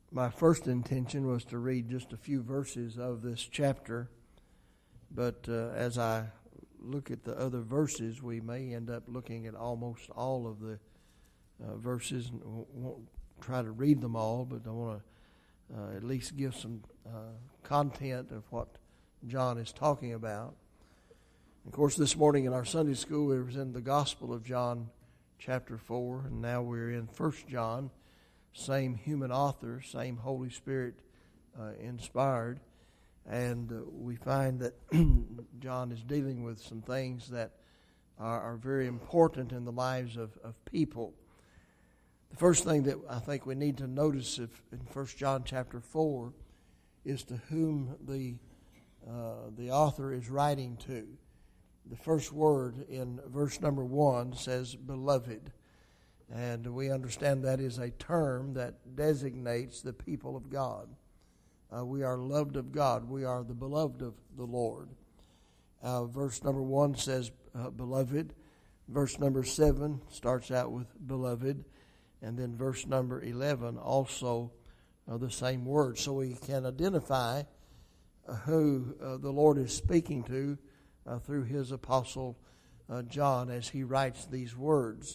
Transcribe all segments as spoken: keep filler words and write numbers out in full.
My first intention was to read just a few verses of this chapter, but uh, as I look at the other verses, we may end up looking at almost all of the uh, verses. And won't try to read them all, but I want to uh, at least give some uh, content of what John is talking about. Of course, this morning in our Sunday school, it was in the Gospel of John, chapter four, and now we're in First John. Same human author, same Holy Spirit uh, inspired, and uh, we find that John is dealing with some things that are, are very important in the lives of, of people. The first thing that I think we need to notice if, in First John chapter four is to whom the uh, the author is writing to. The first word in verse number one says, beloved. And we understand that is a term that designates the people of God. Uh, we are loved of God. We are the beloved of the Lord. Uh, verse number one says, uh, beloved. Verse number seven starts out with beloved. And then verse number eleven also uh, the same word. So we can identify uh, who uh, the Lord is speaking to uh, through his apostle uh, John as he writes these words.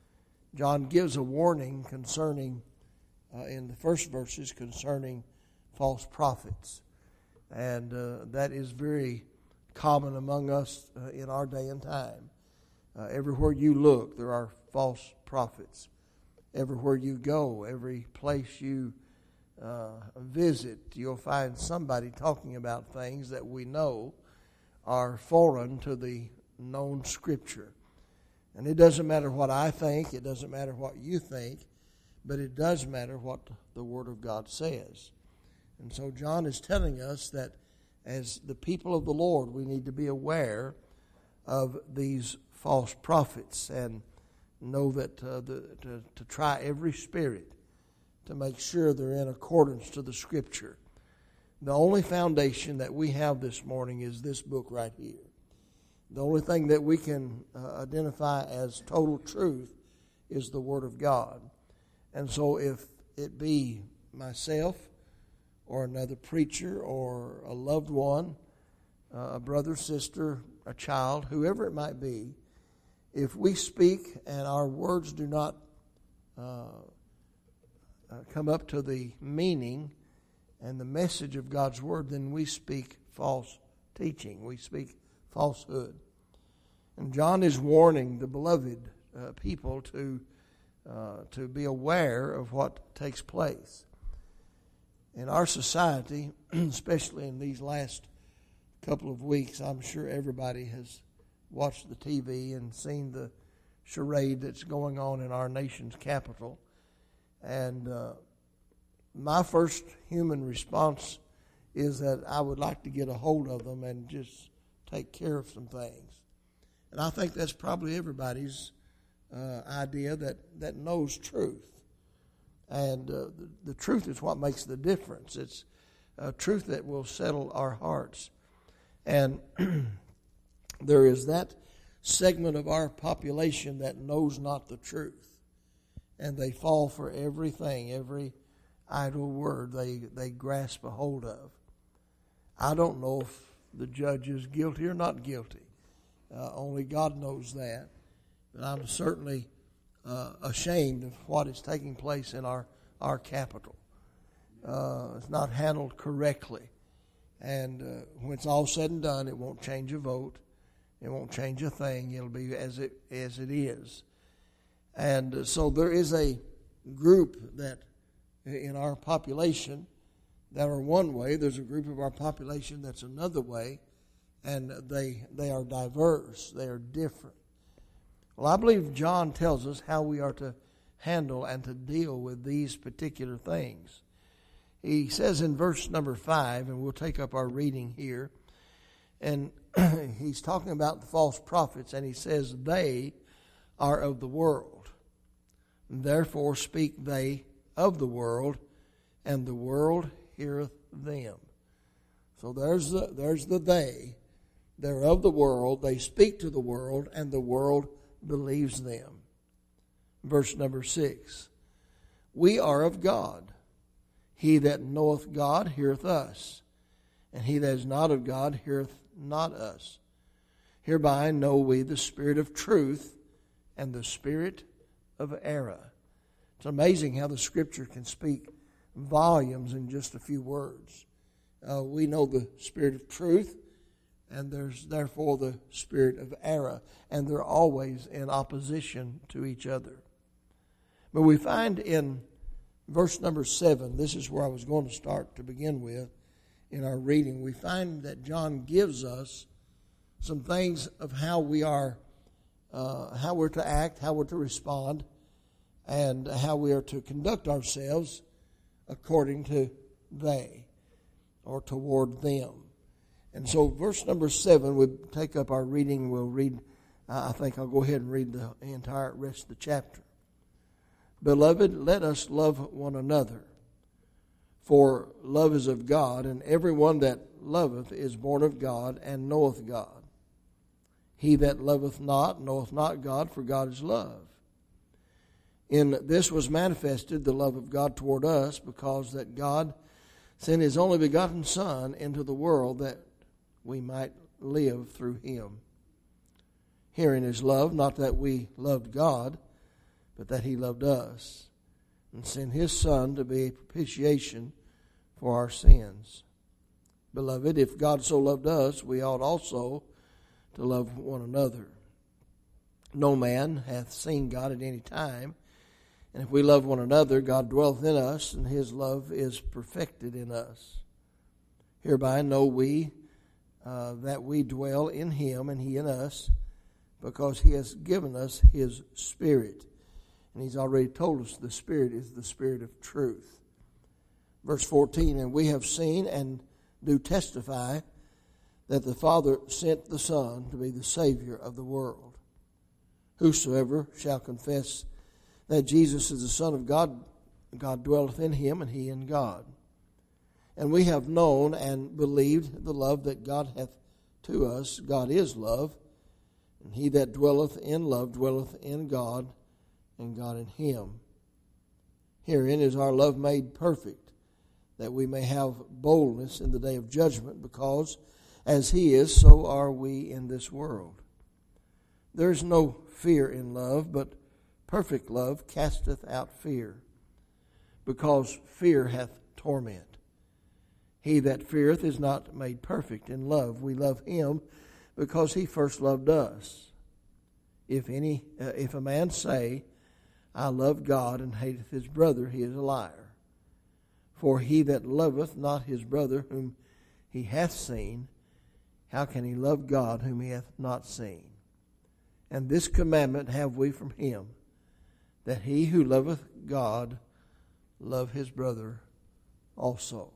John gives a warning concerning, uh, in the first verses, concerning false prophets. And uh, that is very common among us uh, in our day and time. Uh, everywhere you look, there are false prophets. Everywhere you go, every place you uh, visit, you'll find somebody talking about things that we know are foreign to the known Scripture. And it doesn't matter what I think, it doesn't matter what you think, but it does matter what the Word of God says. And so John is telling us that as the people of the Lord, we need to be aware of these false prophets and know that uh, the, to, to try every spirit to make sure they're in accordance to the Scripture. The only foundation that we have this morning is this book right here. The only thing that we can uh, identify as total truth is the Word of God. And so if it be myself or another preacher or a loved one, uh, a brother, sister, a child, whoever it might be, if we speak and our words do not uh, uh, come up to the meaning and the message of God's Word, then we speak false teaching. We speak falsehood. And John is warning the beloved uh, people to uh, to be aware of what takes place. In our society, especially in these last couple of weeks, I'm sure everybody has watched the T V and seen the charade that's going on in our nation's capital. And uh, my first human response is that I would like to get a hold of them and just take care of some things. And I think that's probably everybody's uh, idea that, that knows truth. And uh, the, the truth is what makes the difference. It's a truth that will settle our hearts. And there is that segment of our population that knows not the truth. And they fall for everything, every idle word they, they grasp a hold of. I don't know if the judge is guilty or not guilty. Uh, only God knows that. But I'm certainly uh, ashamed of what is taking place in our, our capital. Uh, it's not handled correctly. And uh, when it's all said and done, it won't change a vote. It won't change a thing. It'll be as it as it is. And uh, so there is a group that in our population that are one way. There's a group of our population that's another way. And they they are diverse. They are different. Well, I believe John tells us how we are to handle and to deal with these particular things. He says in verse number five, and we'll take up our reading here, and he's talking about the false prophets, and he says, they are of the world. Therefore speak they of the world, and the world heareth them. So there's the, there's the they. They're of the world, they speak to the world, and the world believes them. Verse number six. We are of God. He that knoweth God heareth us, and he that is not of God heareth not us. Hereby know we the spirit of truth and the spirit of error. It's amazing how the Scripture can speak volumes in just a few words. Uh, we know the spirit of truth, and there's therefore the spirit of error, and they're always in opposition to each other. But we find in verse number seven, this is where I was going to start to begin with in our reading, we find that John gives us some things of how we are, uh, how we're to act, how we're to respond, and how we are to conduct ourselves according to they, or toward them. And so verse number seven, we take up our reading. We'll read, uh, I think I'll go ahead and read the entire rest of the chapter. Beloved, let us love one another, for love is of God, and everyone that loveth is born of God and knoweth God. He that loveth not knoweth not God, for God is love. In this was manifested the love of God toward us, because that God sent his only begotten Son into the world that we might live through him. Herein is love, not that we loved God, but that he loved us, and sent his Son to be a propitiation for our sins. Beloved, if God so loved us, we ought also to love one another. No man hath seen God at any time, and if we love one another, God dwelleth in us, and his love is perfected in us. Hereby know we uh, that we dwell in him, and he in us, because he has given us his Spirit. And he's already told us the Spirit is the Spirit of truth. Verse fourteen, and we have seen and do testify that the Father sent the Son to be the Savior of the world. Whosoever shall confess that Jesus is the Son of God, God dwelleth in him, and he in God. And we have known and believed the love that God hath to us. God is love, and he that dwelleth in love dwelleth in God, and God in him. Herein is our love made perfect, that we may have boldness in the day of judgment, because as he is, so are we in this world. There is no fear in love, but perfect love casteth out fear, because fear hath torment. He that feareth is not made perfect in love. We love him because he first loved us. If any, uh, if a man say, I love God, and hateth his brother, he is a liar. For he that loveth not his brother whom he hath seen, how can he love God whom he hath not seen? And this commandment have we from him, that he who loveth God love his brother also.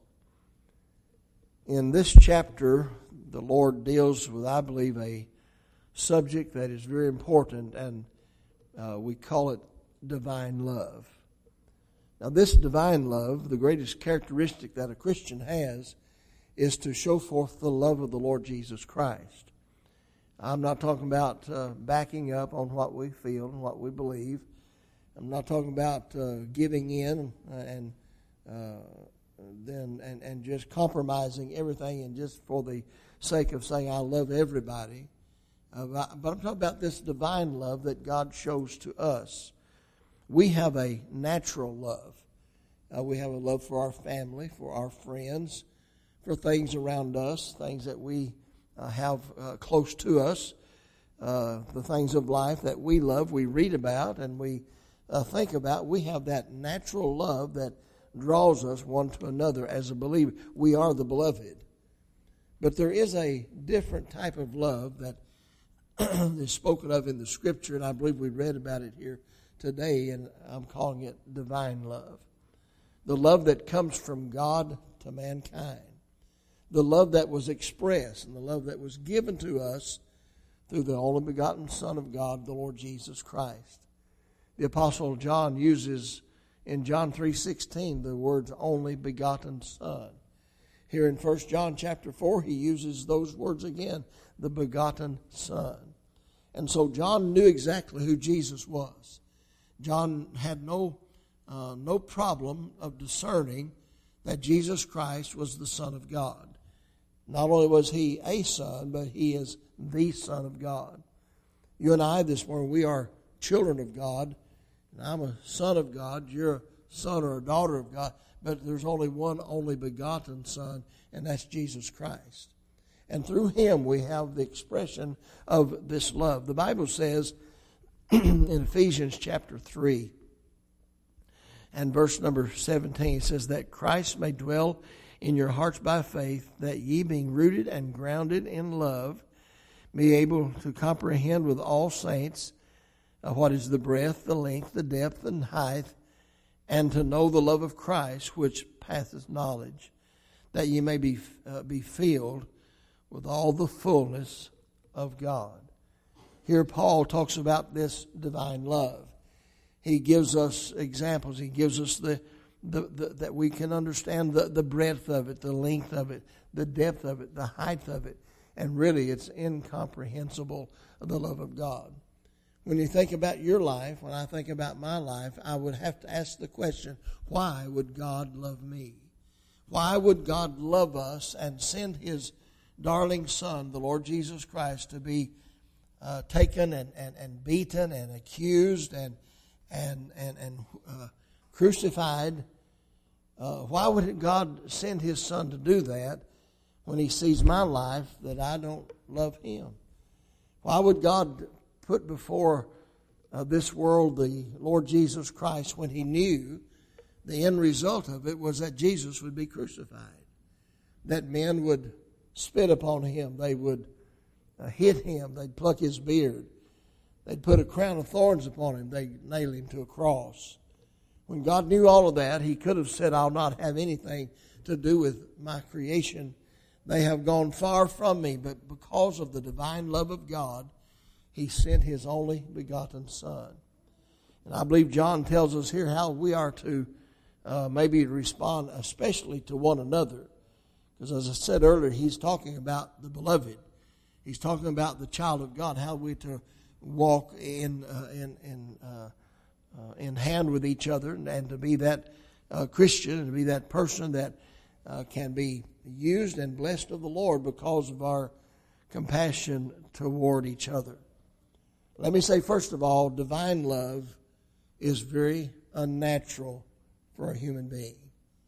In this chapter, the Lord deals with, I believe, a subject that is very important, and uh, we call it divine love. Now, this divine love, the greatest characteristic that a Christian has, is to show forth the love of the Lord Jesus Christ. I'm not talking about uh, backing up on what we feel and what we believe. I'm not talking about uh, giving in and uh, then and, and just compromising everything and just for the sake of saying I love everybody. Uh, but I'm talking about this divine love that God shows to us. We have a natural love. Uh, we have a love for our family, for our friends, for things around us, things that we uh, have uh, close to us, uh, the things of life that we love, we read about, and we uh, think about. We have that natural love that draws us one to another as a believer. We are the beloved. But there is a different type of love that is spoken of in the Scripture, and I believe we read about it here today, and I'm calling it divine love. The love that comes from God to mankind. The love that was expressed and the love that was given to us through the only begotten Son of God, the Lord Jesus Christ. The Apostle John uses in John three sixteen the words only begotten Son. Here in First John chapter four, he uses those words again, the begotten Son. And so John knew exactly who Jesus was. John had no uh, no problem of discerning that Jesus Christ was the Son of God. Not only was he a son, but he is the Son of God. You and I this morning, we are children of God. And I'm a son of God. You're a son or a daughter of God. But there's only one only begotten Son, and that's Jesus Christ. And through him we have the expression of this love. The Bible says in Ephesians chapter three and verse number seventeen, it says that Christ may dwell in your hearts by faith, that ye being rooted and grounded in love, be able to comprehend with all saints uh, what is the breadth, the length, the depth, and height, and to know the love of Christ, which passeth knowledge, that ye may be uh, be filled with all the fullness of God. Here Paul talks about this divine love. He gives us examples. He gives us the, the, the that we can understand the, the breadth of it, the length of it, the depth of it, the height of it. And really it's incomprehensible, the love of God. When you think about your life, when I think about my life, I would have to ask the question, why would God love me? Why would God love us and send his darling Son, the Lord Jesus Christ, to be uh, taken and, and, and beaten and accused and and and, and uh, crucified? Uh, why would God send his Son to do that when he sees my life that I don't love him? Why would God put before uh, this world the Lord Jesus Christ when he knew the end result of it was that Jesus would be crucified, that men would spit upon him, they would uh, hit him, they'd pluck his beard, they'd put a crown of thorns upon him, they'd nail him to a cross? When God knew all of that, he could have said, I'll not have anything to do with my creation. They have gone far from me, but because of the divine love of God, he sent his only begotten Son. And I believe John tells us here how we are to uh, maybe respond especially to one another. Because as I said earlier, he's talking about the beloved. He's talking about the child of God, how we to walk in uh, in in, uh, uh, in hand with each other, and, and to be that uh, Christian and to be that person that uh, can be used and blessed of the Lord because of our compassion toward each other. Let me say, first of all, divine love is very unnatural for a human being.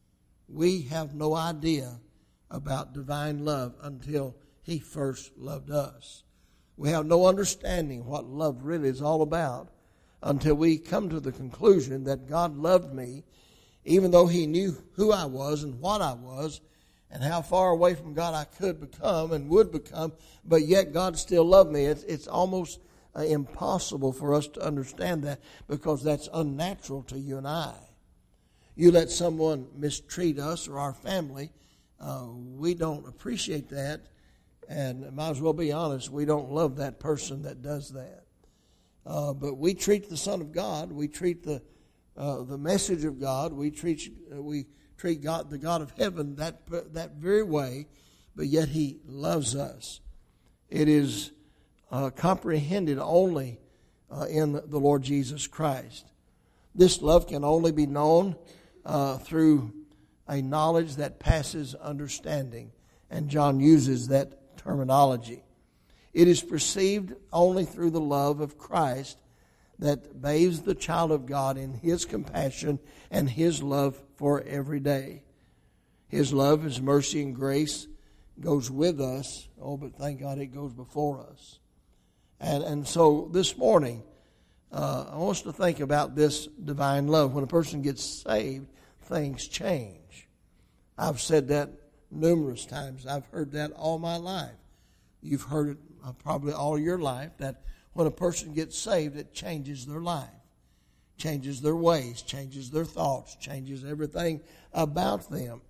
We have no idea about divine love until he first loved us. We have no understanding what love really is all about until we come to the conclusion that God loved me, even though he knew who I was and what I was and how far away from God I could become and would become, but yet God still loved me. It's, it's almost uh, impossible for us to understand that, because that's unnatural to you and I. You let someone mistreat us or our family, uh, we don't appreciate that, and might as well be honest, we don't love that person that does that. Uh, but we treat the Son of God, we treat the uh, the message of God, we treat uh, we treat God, the God of heaven, that that very way, but yet he loves us. It is uh, comprehended only uh, in the Lord Jesus Christ. This love can only be known uh, through a knowledge that passes understanding, and John uses that terminology. It is perceived only through the love of Christ that bathes the child of God in his compassion and his love for every day. His love, his mercy, and grace goes with us. Oh, but thank God it goes before us. And and so this morning, uh, I want us to think about this divine love. When a person gets saved, things change. I've said that numerous times. I've heard that all my life. You've heard it uh, probably all your life, that when a person gets saved, it changes their life, changes their ways, changes their thoughts, changes everything about them.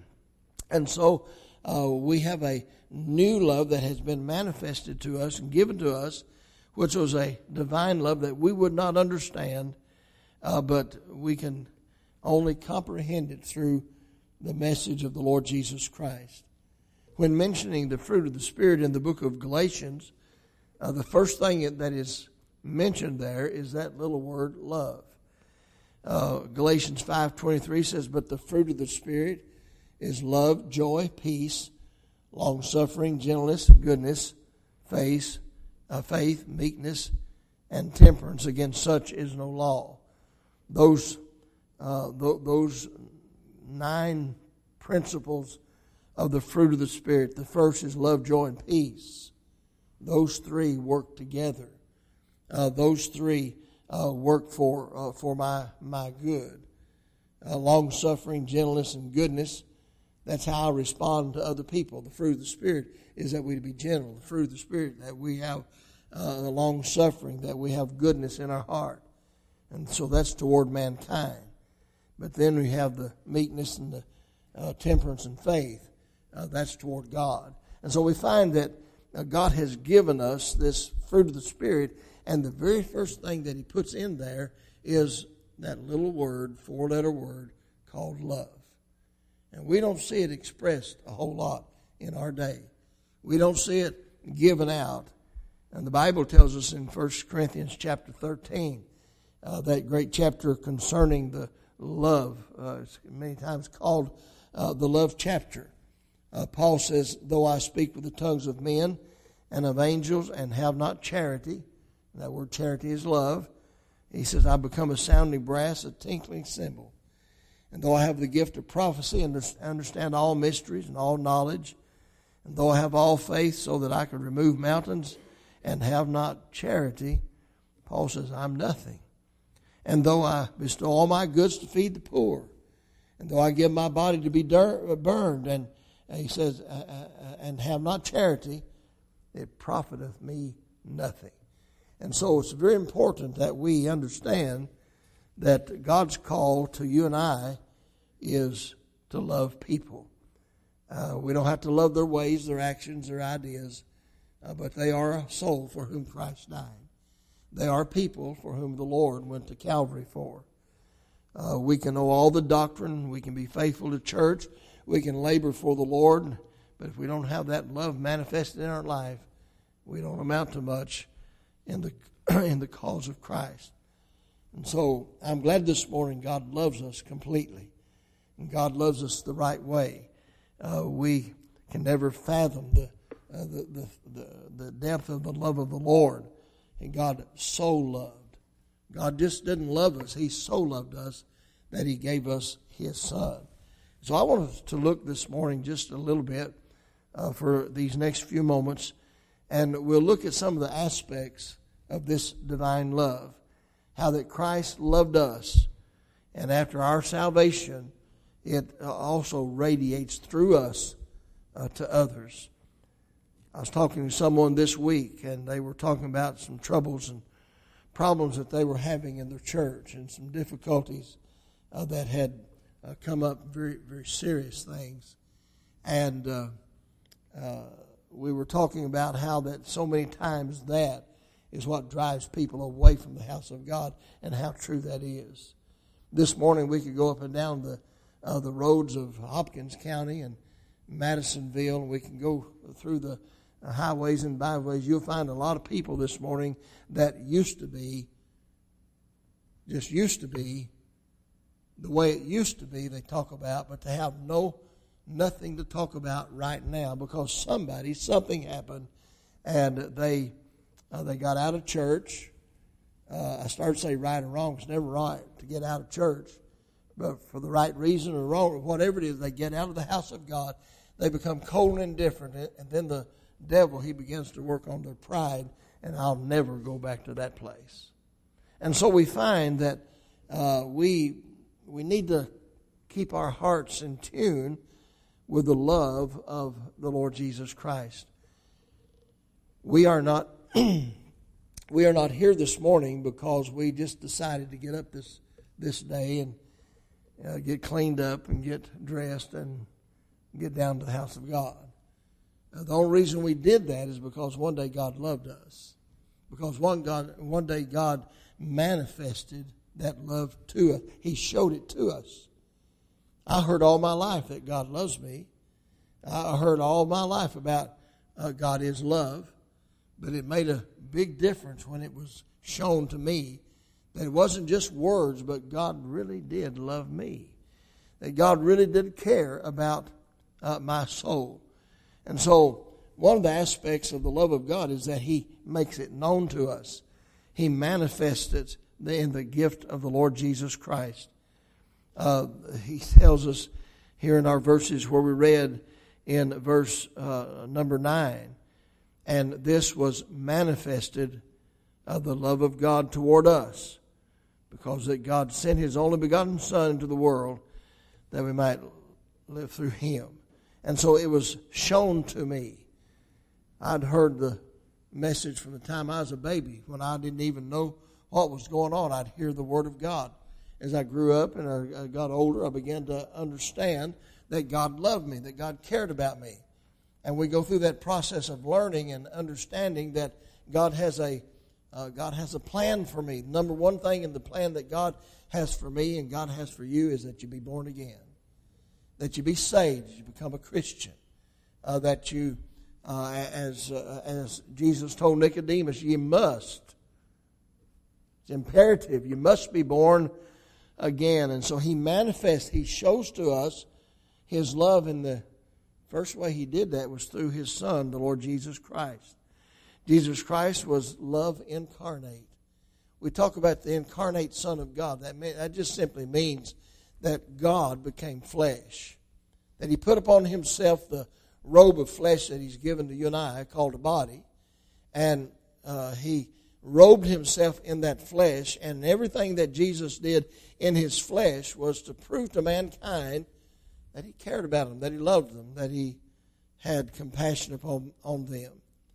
And so uh, we have a new love that has been manifested to us and given to us, which was a divine love that we would not understand, uh, but we can only comprehend it through the message of the Lord Jesus Christ. When mentioning the fruit of the Spirit in the book of Galatians, uh, the first thing that is mentioned there is that little word love. Uh, Galatians five twenty-three says, but the fruit of the Spirit is love, joy, peace, long-suffering, gentleness, goodness, faith, uh, faith, meekness, and temperance. Against such is no law. Those, uh, th- those nine principles of the fruit of the Spirit. The first is love, joy, and peace. Those three work together. Uh, those three uh, work for uh, for my my good. Uh, long-suffering, gentleness, and goodness. That's how I respond to other people. The fruit of the Spirit is that we to be gentle. The fruit of the Spirit that we have uh, long-suffering, that we have goodness in our heart. And so that's toward mankind. But then we have the meekness and the uh, temperance and faith. Uh, that's toward God. And so we find that uh, God has given us this fruit of the Spirit, and the very first thing that He puts in there is that little word, four-letter word, called love. And we don't see it expressed a whole lot in our day. We don't see it given out. And the Bible tells us in First Corinthians chapter thirteen, uh, that great chapter concerning the love, uh, it's many times called uh, the love chapter. Uh, Paul says, though I speak with the tongues of men and of angels and have not charity, that word charity is love, he says, I become a sounding brass, a tinkling cymbal. And though I have the gift of prophecy and understand all mysteries and all knowledge, and though I have all faith so that I can remove mountains and have not charity, Paul says, I'm nothing. And though I bestow all my goods to feed the poor, and though I give my body to be burned, and he says, and have not charity, it profiteth me nothing. And so it's very important that we understand that God's call to you and I is to love people. Uh, we don't have to love their ways, their actions, their ideas, uh, but they are a soul for whom Christ died. They are people for whom the Lord went to Calvary for. Uh, we can know all the doctrine. We can be faithful to church. We can labor for the Lord. But if we don't have that love manifested in our life, we don't amount to much in the in the cause of Christ. And so I'm glad this morning God loves us completely. And God loves us the right way. Uh, we can never fathom the, uh, the, the, the, the depth of the love of the Lord. And God so loved. God just didn't love us. He so loved us that He gave us His Son. So I want us to look this morning just a little bit uh, for these next few moments. And we'll look at some of the aspects of this divine love. How that Christ loved us, and after our salvation, it also radiates through us uh, to others. I was talking to someone this week, and they were talking about some troubles and problems that they were having in their church, and some difficulties uh, that had uh, come up, very, very serious things. And uh, uh, we were talking about how that so many times that is what drives people away from the house of God, and how true that is. This morning we could go up and down the uh, the roads of Hopkins County and Madisonville, and we can go through the uh, highways and byways. You'll find a lot of people this morning that used to be, just used to be, the way it used to be they talk about, but they have no, nothing to talk about right now because somebody, something happened, and they... Uh, they got out of church. Uh, I started to say right or wrong. It's never right to get out of church. But for the right reason or wrong, or whatever it is, they get out of the house of God. They become cold and indifferent. And then the devil, he begins to work on their pride. And I'll never go back to that place. And so we find that uh, we we need to keep our hearts in tune with the love of the Lord Jesus Christ. We are not we are not here this morning because we just decided to get up this this day and uh, get cleaned up and get dressed and get down to the house of God. Uh, the only reason we did that is because one day God loved us. Because one God one day God manifested that love to us. He showed it to us. I heard all my life that God loves me. I heard all my life about uh, God is love. But it made a big difference when it was shown to me That it wasn't just words, but God really did love me. That God really did care about uh, my soul. And so one of the aspects of the love of God is that He makes it known to us. He manifests it in the gift of the Lord Jesus Christ. Uh, he tells us here in our verses where we read in verse uh, number nine, and this was manifested of the love of God toward us, because that God sent His only begotten Son into the world that we might live through Him. And so it was shown to me. I'd heard the message from the time I was a baby. When I didn't even know what was going on, I'd hear the Word of God. As I grew up and I got older, I began to understand that God loved me, that God cared about me. And we go through that process of learning and understanding that God has a uh, God has a plan for me. Number one thing in the plan that God has for me and God has for you is that you be born again, that you be saved, you become a Christian, uh, that you, uh, as uh, as Jesus told Nicodemus, you must. It's imperative. You must be born again. And so He manifests, He shows to us His love, in the first way He did that was through His Son, the Lord Jesus Christ. Jesus Christ was love incarnate. We talk about the incarnate Son of God. That, may, that just simply means that God became flesh, that He put upon Himself the robe of flesh that He's given to you and I, called a body, and uh, He robed Himself in that flesh, and everything that Jesus did in His flesh was to prove to mankind that He cared about them, that He loved them, that He had compassion upon on them.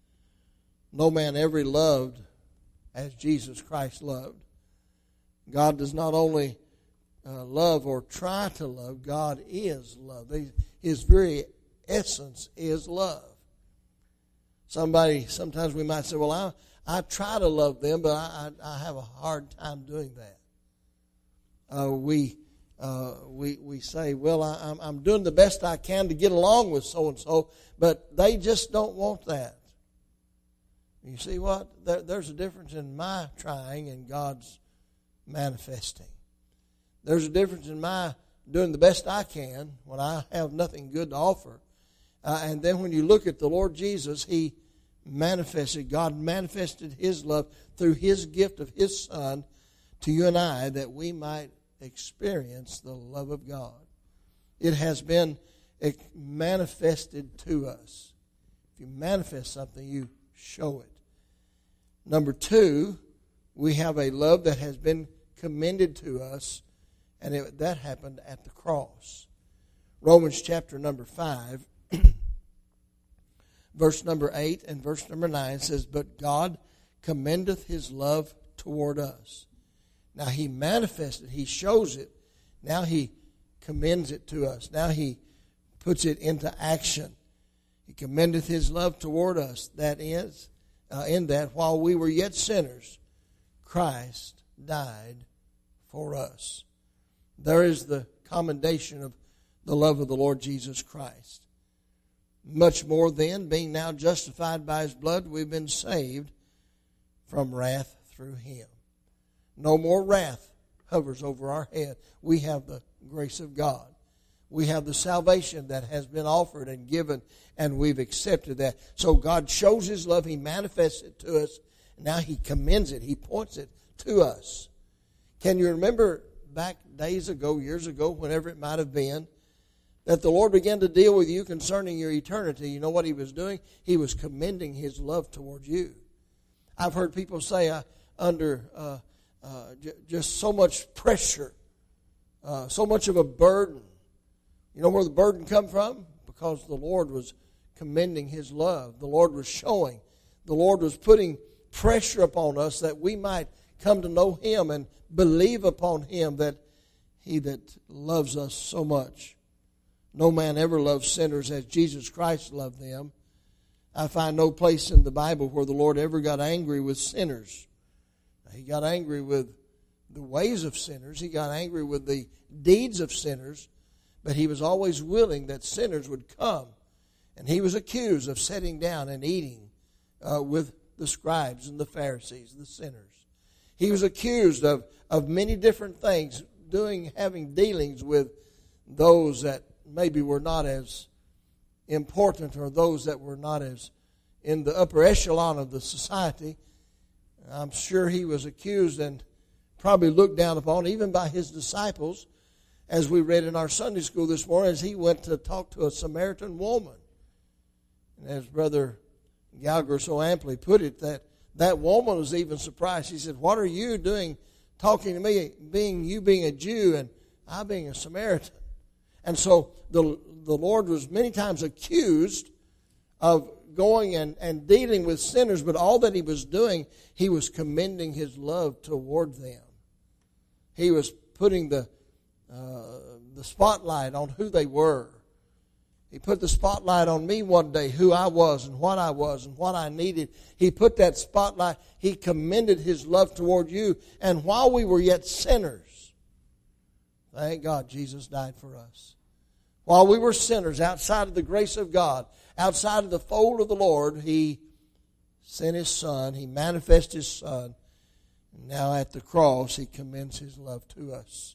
No man ever loved as Jesus Christ loved. God does not only uh, love or try to love, God is love. His very essence is love. Somebody, sometimes we might say, well, I, I try to love them, but I, I, I have a hard time doing that. Uh, we, uh, we, we say, well, I, I'm, I'm doing the best I can to get along with so-and-so, but they just don't want that. You see what? There, there's a difference in my trying and God's manifesting. There's a difference in my doing the best I can when I have nothing good to offer. Uh, and then when you look at the Lord Jesus, He manifested, God manifested His love through His gift of His Son to you and I, that we might experience the love of God. It has been manifested to us. If you manifest something, you show it. Number two, we have a love that has been commended to us, and it, that happened at the cross. Romans chapter number five, verse number eight and verse number nine says, "But God commendeth His love toward us." Now He manifested, He shows it. Now He commends it to us. Now He puts it into action. He commendeth His love toward us. That is, uh, in that while we were yet sinners, Christ died for us. There is the commendation of the love of the Lord Jesus Christ. Much more then, being now justified by His blood, we've been saved from wrath through Him. No more wrath hovers over our head. We have the grace of God. We have the salvation that has been offered and given, and we've accepted that. So God shows His love. He manifests it to us. Now He commends it. He points it to us. Can you remember back days ago, years ago, whenever it might have been, that the Lord began to deal with you concerning your eternity? You know what He was doing? He was commending His love toward you. I've heard people say, uh, under uh, uh, j- just so much pressure, uh, so much of a burden. You know where the burden come from? Because the Lord was commending His love. The Lord was showing. The Lord was putting pressure upon us that we might come to know Him and believe upon Him, that He that loves us so much. No man ever loved sinners as Jesus Christ loved them. I find no place in the Bible where the Lord ever got angry with sinners. He got angry with the ways of sinners. He got angry with the deeds of sinners. But He was always willing that sinners would come. And He was accused of sitting down and eating uh, with the scribes and the Pharisees, the sinners. He was accused of, of many different things, doing having dealings with those that maybe were not as important or those that were not as in the upper echelon of the society. I'm sure he was accused and probably looked down upon even by his disciples, as we read in our Sunday school this morning, as he went to talk to a Samaritan woman. And as Brother Gallagher so amply put it, that that woman was even surprised. She said, "What are you doing talking to me, being you being a Jew and I being a Samaritan?" And so the the Lord was many times accused of going and, and dealing with sinners, but all that he was doing, he was commending his love toward them. He was putting the uh, the spotlight on who they were. He put the spotlight on me one day, who I was and what I was and what I needed. He put that spotlight, he commended his love toward you. And while we were yet sinners, thank God Jesus died for us. While we were sinners outside of the grace of God, outside of the fold of the Lord, he sent his Son, he manifested his Son. And now at the cross, he commends his love to us.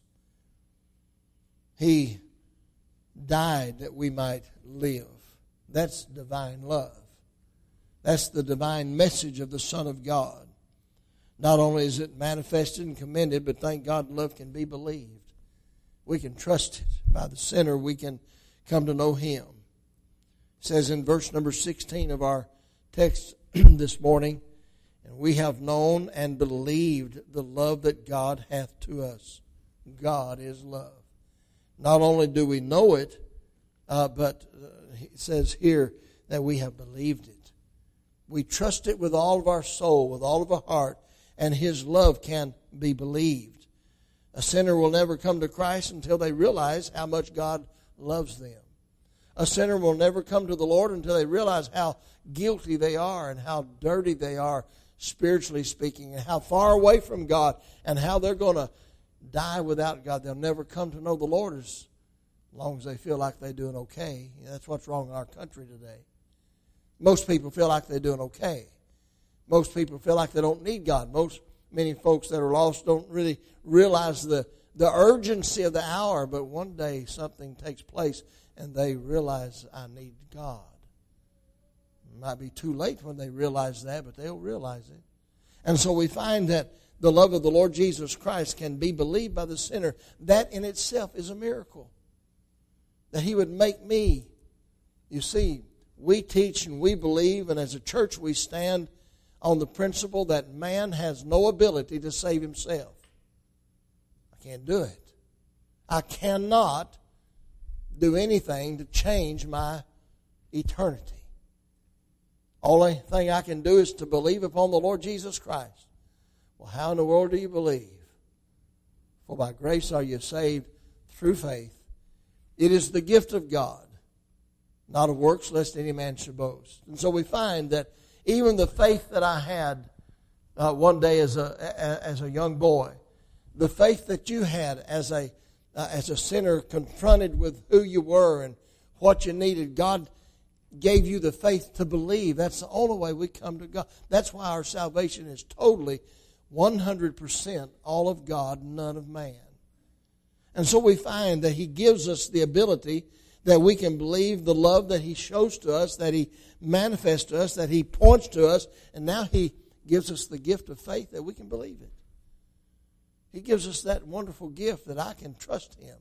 He died that we might live. That's divine love. That's the divine message of the Son of God. Not only is it manifested and commended, but thank God love can be believed. We can trust it. By the sinner, we can come to know him. It says in verse number sixteen of our text this morning, "And we have known and believed the love that God hath to us." God is love. Not only do we know it, uh, but uh, it says here that we have believed it. We trust it with all of our soul, with all of our heart, and his love can be believed. A sinner will never come to Christ until they realize how much God loves them. A sinner will never come to the Lord until they realize how guilty they are and how dirty they are, spiritually speaking, and how far away from God and how they're going to die without God. They'll never come to know the Lord as long as they feel like they're doing okay. That's what's wrong in our country today. Most people feel like they're doing okay. Most people feel like they don't need God. Most many folks that are lost don't really realize the, the urgency of the hour, but one day something takes place and they realize, I need God. It might be too late when they realize that, but they'll realize it. And so we find that the love of the Lord Jesus Christ can be believed by the sinner. That in itself is a miracle. That he would make me. You see, we teach and we believe, and as a church we stand on the principle that man has no ability to save himself. I can't do it. I cannot do anything to change my eternity. Only thing I can do is to believe upon the Lord Jesus Christ. Well, how in the world do you believe? For by grace are you saved through faith. It is the gift of God, not of works, lest any man should boast. And so we find that even the faith that I had uh, one day as a as a young boy, the faith that you had as a uh, as a sinner confronted with who you were and what you needed, God gave you the faith to believe. That's the only way we come to God. That's why our salvation is totally one hundred percent all of God, none of man. And so we find that he gives us the ability that we can believe the love that he shows to us, that he manifests to us, that he points to us, and now he gives us the gift of faith that we can believe it. He gives us that wonderful gift that I can trust him.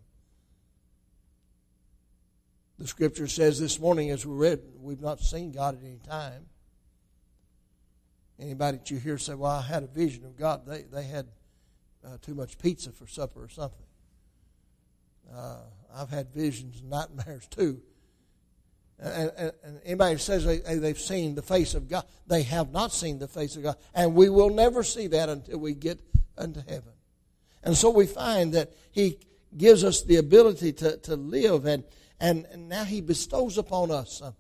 The scripture says this morning as we read, we've not seen God at any time. Anybody that you hear say, well, I had a vision of God. They they had uh, too much pizza for supper or something. Uh, I've had visions and nightmares too. And, and, and anybody says they, they've seen the face of God, they have not seen the face of God. And we will never see that until we get unto heaven. And so we find that he gives us the ability to, to live, and, and, and now he bestows upon us something.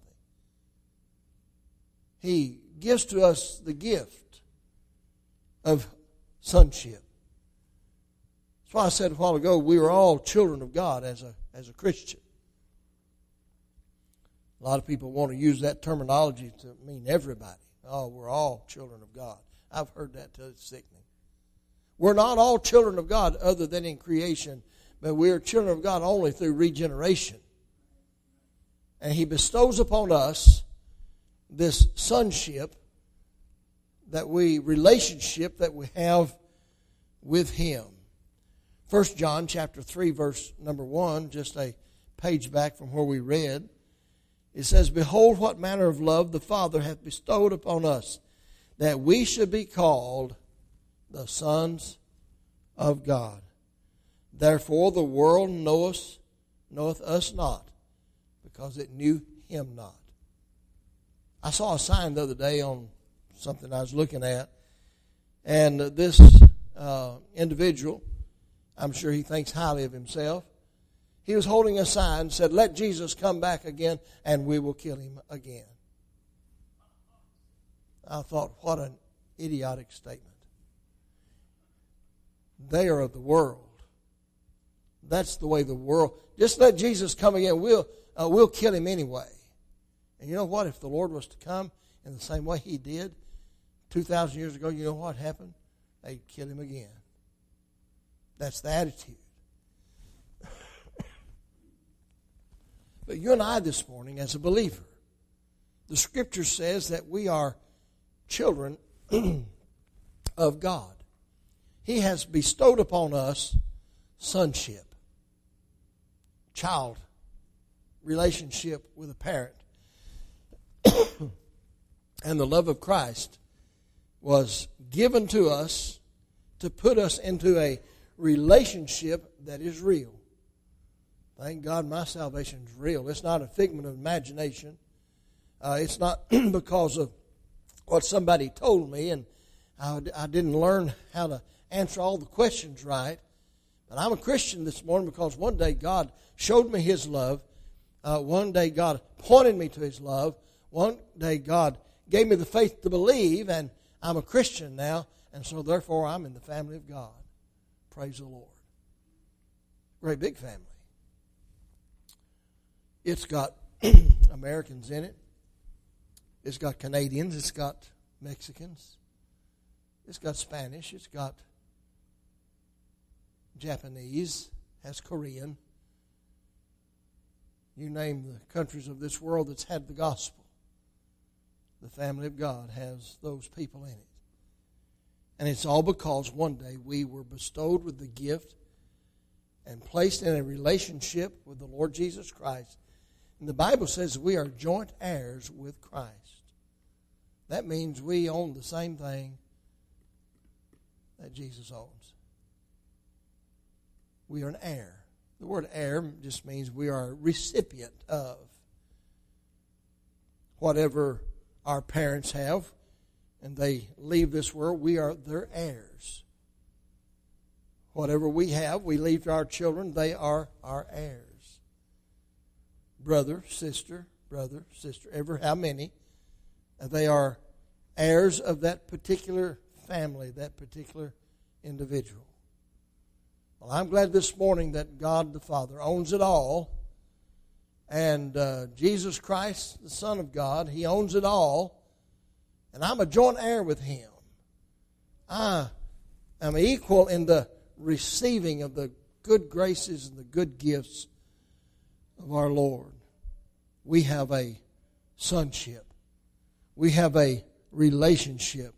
He gives to us the gift of sonship. That's why I said a while ago, we are all children of God as a as a Christian. A lot of people want to use that terminology to mean everybody. Oh, we're all children of God. I've heard that till it's sickening. We're not all children of God other than in creation, but we are children of God only through regeneration. And He bestows upon us this sonship, that we relationship that we have with Him. First John chapter three, verse number one, just a page back from where we read. It says, "Behold, what manner of love the Father hath bestowed upon us, that we should be called the sons of God. Therefore the world knoweth, knoweth us not, because it knew Him not." I saw a sign the other day on something I was looking at, and this uh, individual, I'm sure he thinks highly of himself, he was holding a sign and said, "Let Jesus come back again and we will kill Him again." I thought, what an idiotic statement. They are of the world. That's the way the world. Just let Jesus come again. We'll uh, we'll kill Him anyway. And you know what? If the Lord was to come in the same way He did two thousand years ago, you know what happened? They'd kill Him again. That's the attitude. But you and I this morning, as a believer, the Scripture says that we are children of God. He has bestowed upon us sonship, child relationship with a parent. And the love of Christ was given to us to put us into a relationship that is real. Thank God my salvation is real. It's not a figment of imagination. Uh, it's not because of what somebody told me, and I, I didn't learn how to answer all the questions right. But I'm a Christian this morning because one day God showed me His love. Uh, one day God pointed me to His love. One day God gave me the faith to believe, and I'm a Christian now, and so therefore I'm in the family of God. Praise the Lord. Great big family. It's got Americans in it. It's got Canadians. It's got Mexicans. It's got Spanish. It's got Japanese. Has Korean. You name the countries of this world that's had the gospel. The family of God has those people in it. And it's all because one day we were bestowed with the gift and placed in a relationship with the Lord Jesus Christ. And the Bible says we are joint heirs with Christ. That means we own the same thing that Jesus owns. We are an heir. The word heir just means we are a recipient of whatever our parents have, and they leave this world. We are their heirs. Whatever we have, we leave to our children. They are our heirs. Brother, sister, brother, sister, ever how many, they are heirs of that particular family, that particular individual. Well, I'm glad this morning that God the Father owns it all, and uh, Jesus Christ, the Son of God, He owns it all, and I'm a joint heir with Him. I am equal in the receiving of the good graces and the good gifts of our Lord. We have a sonship. We have a relationship.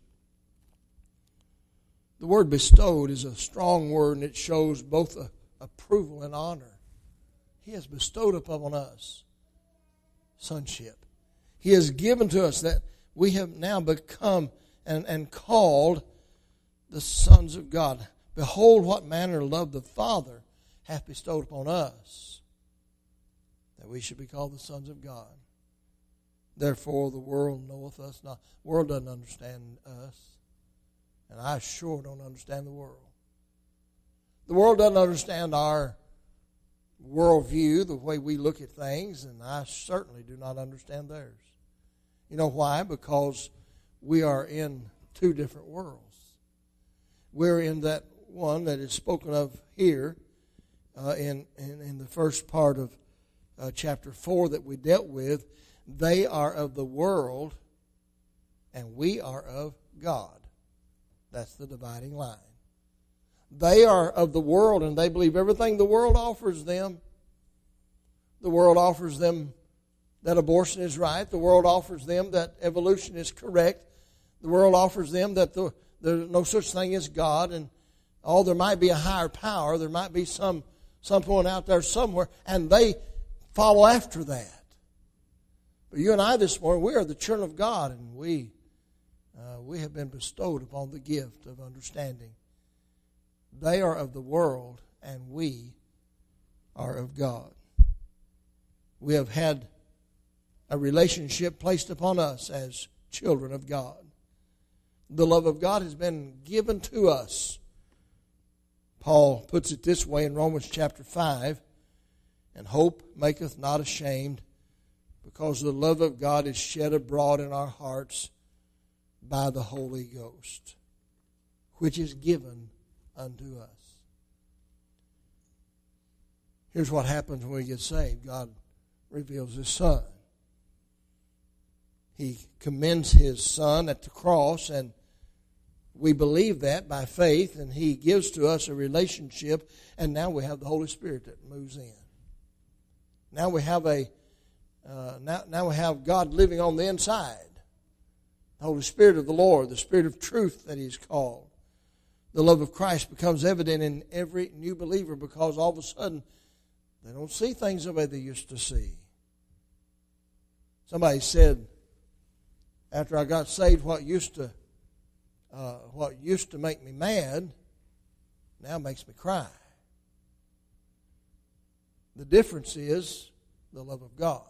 The word bestowed is a strong word, and it shows both a, approval and honor. He has bestowed upon us sonship. He has given to us that we have now become and, and called the sons of God. Behold, what manner of love the Father hath bestowed upon us, that we should be called the sons of God. Therefore the world knoweth us not. The world doesn't understand us. And I sure don't understand the world. The world doesn't understand our worldview, the way we look at things, and I certainly do not understand theirs. You know why? Because we are in two different worlds. We're in that one that is spoken of here uh, in, in, in the first part of uh, chapter four that we dealt with. They are of the world, and we are of God. That's the dividing line. They are of the world, and they believe everything the world offers them. The world offers them that abortion is right. The world offers them that evolution is correct. The world offers them that the, there's no such thing as God, and oh, there might be a higher power. There might be some someone out there somewhere, and they follow after that. But you and I this morning, we are the children of God, and we uh, we have been bestowed upon the gift of understanding. They are of the world, and we are of God. We have had a relationship placed upon us as children of God. The love of God has been given to us. Paul puts it this way in Romans chapter five, and hope maketh not ashamed, because the love of God is shed abroad in our hearts by the Holy Ghost, which is given unto us. Here's what happens when we get saved. God reveals His Son. He commends His Son at the cross, and we believe that by faith, and He gives to us a relationship, and now we have the Holy Spirit that moves in. Now we have a uh, now, now we have God living on the inside. The Holy Spirit of the Lord, the Spirit of truth that He's called. The love of Christ becomes evident in every new believer, because all of a sudden they don't see things the way they used to see. Somebody said, after I got saved, what used to uh, what used to make me mad now makes me cry. The difference is the love of God.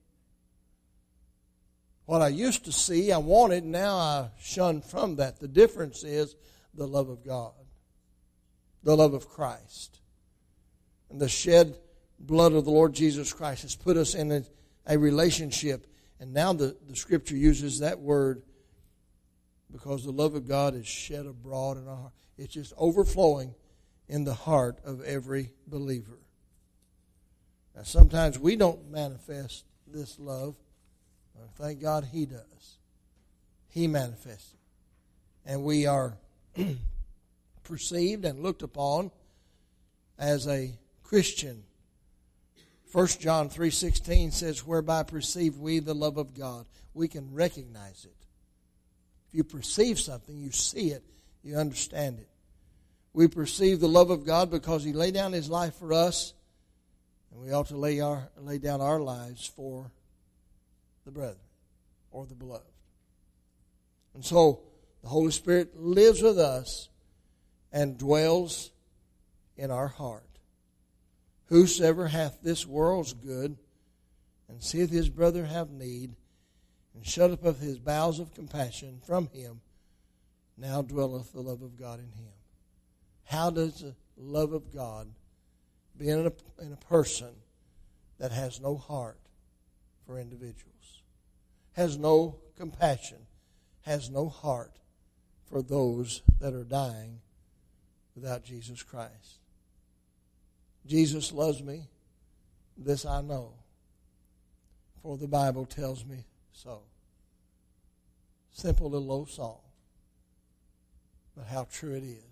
What I used to see, I wanted, now I shun from that. The difference is the love of God, the love of Christ. And the shed blood of the Lord Jesus Christ has put us in a, a relationship. And now the, the Scripture uses that word because the love of God is shed abroad in our heart. It's just overflowing in the heart of every believer. Now, sometimes we don't manifest this love, but thank God He does. He manifests it. And we are perceived and looked upon as a Christian. First John three sixteen says, whereby perceive we the love of God. We can recognize it. If you perceive something, you see it, you understand it. We perceive the love of God because He laid down His life for us, and we ought to lay our lay down our lives for the brethren or the beloved. And so the Holy Spirit lives with us and dwells in our heart. Whosoever hath this world's good, and seeth his brother have need, and shutteth up his bowels of compassion from him, now dwelleth the love of God in him. How does the love of God be in a, in a person that has no heart for individuals, has no compassion, has no heart for those that are dying without Jesus Christ? Jesus loves me, this I know, for the Bible tells me so. Simple little old song, but how true it is.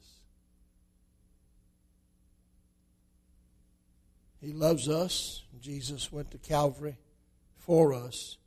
He loves us. Jesus went to Calvary for us,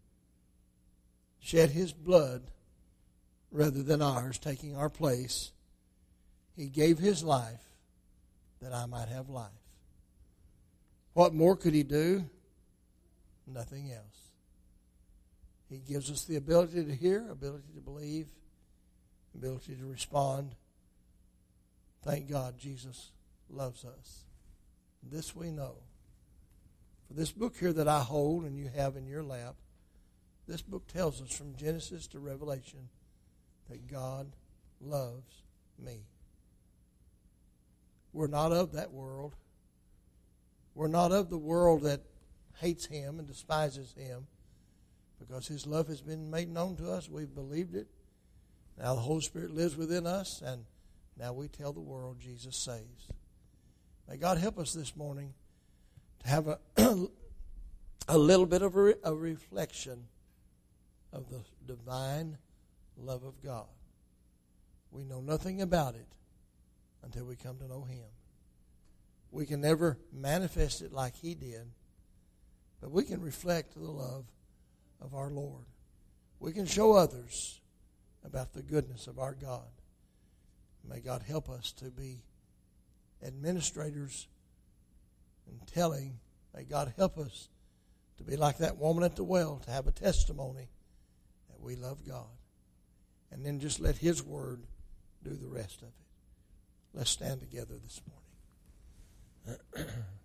shed His blood rather than ours, taking our place. He gave His life that I might have life. What more could He do? Nothing else. He gives us the ability to hear, ability to believe, ability to respond. Thank God Jesus loves us. This we know. For this book here that I hold and you have in your lap, this book tells us from Genesis to Revelation that God loves me. We're not of that world. We're not of the world that hates Him and despises Him, because His love has been made known to us. We've believed it. Now the Holy Spirit lives within us, and now we tell the world Jesus saves. May God help us this morning to have a, a little bit of a, a reflection of the divine love of God. We know nothing about it, until we come to know Him. We can never manifest it like He did, but we can reflect the love of our Lord. We can show others about the goodness of our God. May God help us to be administrators and telling. May God help us to be like that woman at the well, to have a testimony that we love God. And then just let His Word do the rest of it. Let's stand together this morning.